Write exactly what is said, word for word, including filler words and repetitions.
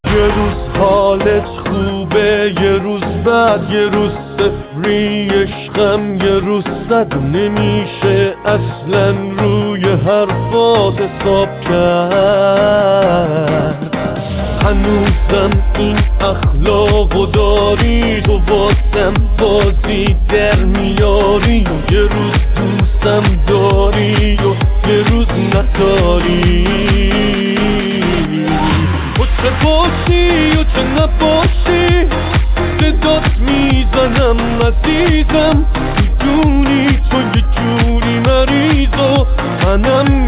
یه روز حالت خوبه، یه روز بعد، یه روز صفری عشقم، یه روز صد. نمیشه اصلا روی حرفات حساب کرد. هنوزم این اخلاقو داری، تو واسم بازی در میاری. و یه روز دوستم داری و یه روز نداری. و چه باشی و چه نباشی، صدات میزنم عزیزم. میدونی تو یه جوری مریض و منم